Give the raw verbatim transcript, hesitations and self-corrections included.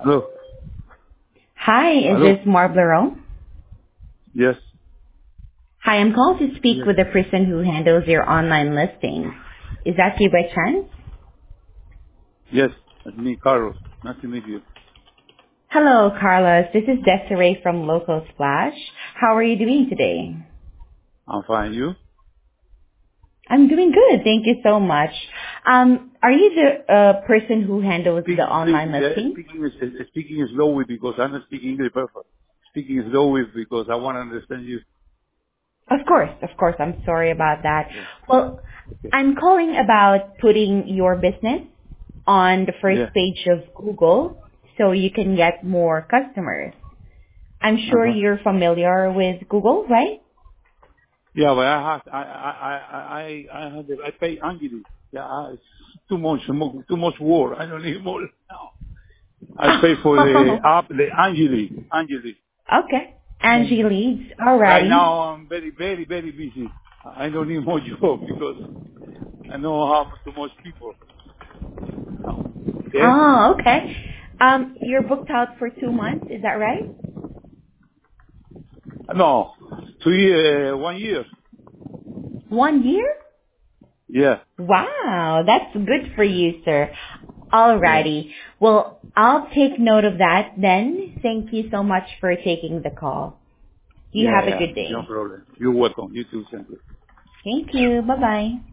Hello. Hi, is Hello. this Marv Larone? Yes. Hi, I'm called to speak Yes. with the person who handles your online listings. Is that you by chance? Yes. That's me, Carlos. Nice to meet you. Hello, Carlos. This is Desiree from Local Splash. How are you doing today? I'm fine. You? I'm doing good. Thank you so much. Um, are you the uh, person who handles Speak, the speak, online uh, listings? speaking is uh, speaking is slowly because I'm not speaking English perfect. Speaking slowly because I want to understand you. Of course, of course. I'm sorry about that. Yeah. Well, Okay. I'm calling about putting your business on the first Yeah. page of Google so you can get more customers. I'm Uh sure huh. you're familiar with Google, right? Yeah, but I have I I I I I have I pay Angeli. Yeah, I, it's too much mo- too much work. I don't need more now. I pay for the Oh, app, the Angeli. Angeli. okay. Angie And leads. right Alrighty. now I'm very, very, very busy. I don't need more job because I know how too much people. Okay? Oh, okay. Um, you're booked out for two months, is that right? No, two year, one year. One year? Yeah, Wow, that's good for you, sir. yeah, Alrighty. Well, I'll take note of that then. Thank you so much for taking the call. You yeah, have a yeah. good No day. problem. You're welcome. You too, thank you. Thank you. Bye-bye.